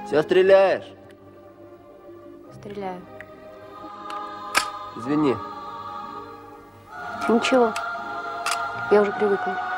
Все стреляешь? Стреляю. Извини. Ничего. Я уже привыкла.